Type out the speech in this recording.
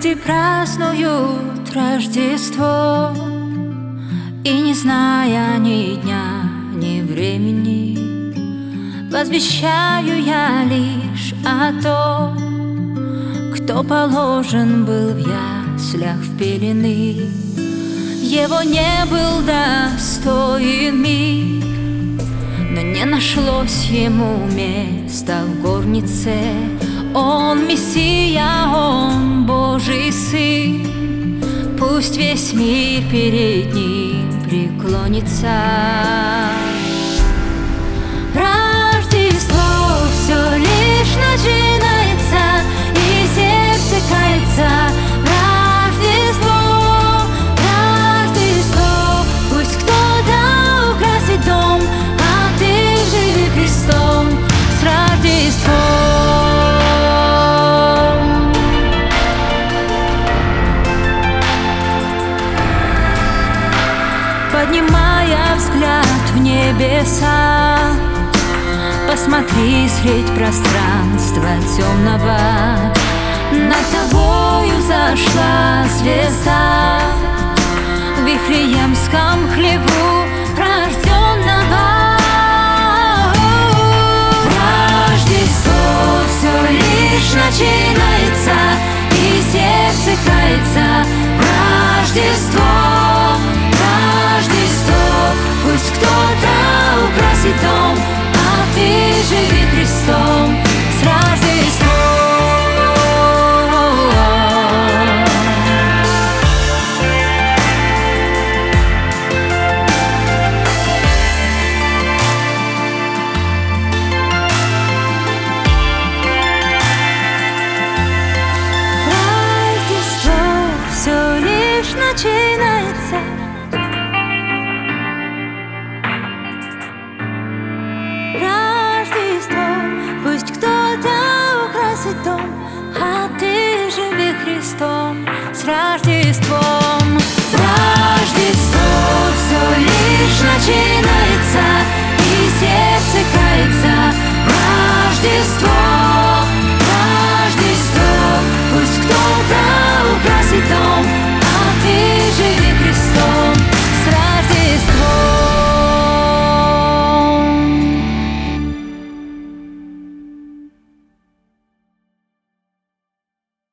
Люди празднуют Рождество, и не зная ни дня, ни времени, возвещаю я лишь о том, кто положен был в яслях в пелены. Его не был достоин мир, но не нашлось ему места в горнице. Он Мессия, Он Божий Сын, пусть весь мир перед Ним преклонится. Рождество все лишь начинается, и сердце кается. Рождество, Рождество, пусть кто-то украсит дом, а ты живи Христом с Рождеством. Поднимая взгляд в небеса, посмотри средь пространства темного. Над тобою зашла звезда в Вифлеемском хлеву рожденного. Рождество все лишь начинается, и сердце кается. Рождество, пусть кто-то украсит дом, а ты живи Христом с Рождеством. Рождество все лишь начинается, пусть кто-то украсит дом, а ты живи Христом с Рождеством. Рождество все лишь начинается.